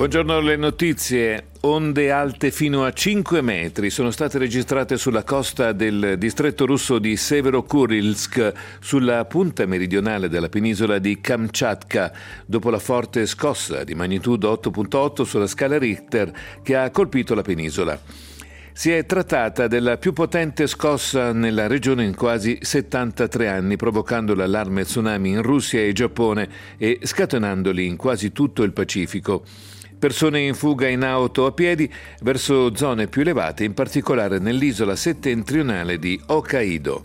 Buongiorno, le notizie. Onde alte fino a 5 metri sono state registrate sulla costa del distretto russo di Severokurilsk, sulla punta meridionale della penisola di Kamchatka, dopo la forte scossa di magnitudo 8.8 sulla scala Richter che ha colpito la penisola. Si è trattata della più potente scossa nella regione in quasi 73 anni, provocando l'allarme tsunami in Russia e Giappone e scatenandoli in quasi tutto il Pacifico. Persone in fuga in auto o a piedi verso zone più elevate, in particolare nell'isola settentrionale di Hokkaido.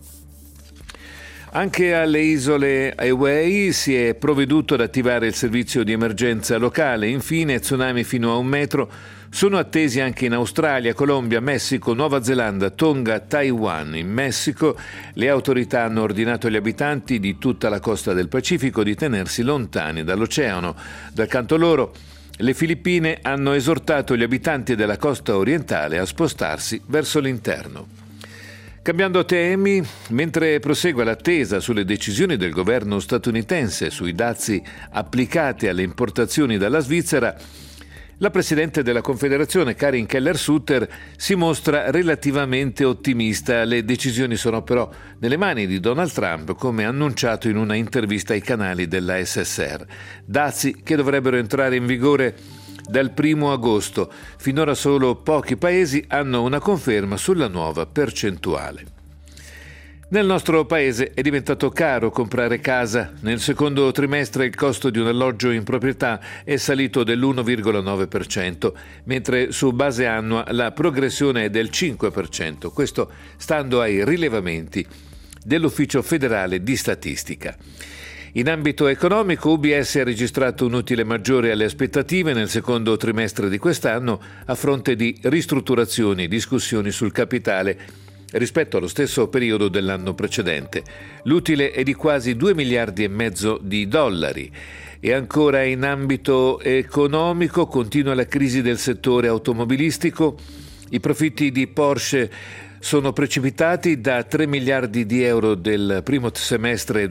Anche alle isole Hawaii si è provveduto ad attivare il servizio di emergenza locale. Infine, tsunami fino a 1 metro sono attesi anche in Australia, Colombia, Messico, Nuova Zelanda, Tonga, Taiwan. In Messico le autorità hanno ordinato agli abitanti di tutta la costa del Pacifico di tenersi lontani dall'oceano. Dal canto loro, le Filippine hanno esortato gli abitanti della costa orientale a spostarsi verso l'interno. Cambiando temi, mentre prosegue l'attesa sulle decisioni del governo statunitense sui dazi applicati alle importazioni dalla Svizzera, la Presidente della Confederazione, Karin Keller-Sutter, si mostra relativamente ottimista. Le decisioni sono però nelle mani di Donald Trump, come annunciato in una intervista ai canali della SSR. Dazi che dovrebbero entrare in vigore dal 1 agosto. Finora solo pochi paesi hanno una conferma sulla nuova percentuale. Nel nostro paese è diventato caro comprare casa. Nel secondo trimestre il costo di un alloggio in proprietà è salito dell'1,9%, mentre su base annua la progressione è del 5%, questo stando ai rilevamenti dell'Ufficio federale di statistica. In ambito economico, UBS ha registrato un utile maggiore alle aspettative nel secondo trimestre di quest'anno a fronte di ristrutturazioni e discussioni sul capitale rispetto allo stesso periodo dell'anno precedente. L'utile è di quasi 2 miliardi e mezzo di dollari. E ancora in ambito economico continua la crisi del settore automobilistico. I profitti di Porsche sono precipitati da 3 miliardi di euro del primo semestre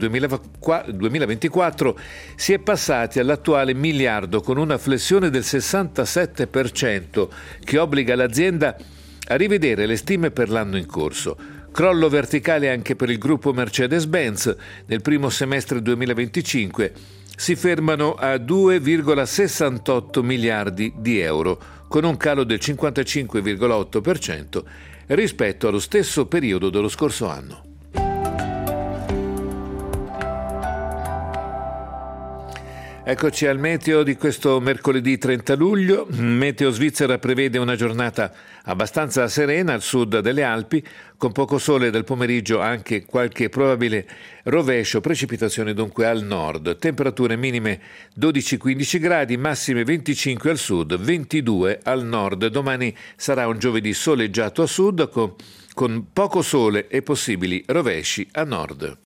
2024, si è passati all'attuale miliardo con una flessione del 67% che obbliga l'azienda a rivedere le stime per l'anno in corso. Crollo verticale anche per il gruppo Mercedes-Benz. Nel primo semestre 2025 si fermano a 2,68 miliardi di euro, con un calo del 55,8% rispetto allo stesso periodo dello scorso anno. Eccoci al meteo di questo mercoledì 30 luglio. Meteo Svizzera prevede una giornata abbastanza serena al sud delle Alpi, con poco sole del pomeriggio, anche qualche probabile rovescio, precipitazioni dunque al nord. Temperature minime 12-15 gradi, massime 25 al sud, 22 al nord. Domani sarà un giovedì soleggiato a sud con poco sole e possibili rovesci a nord.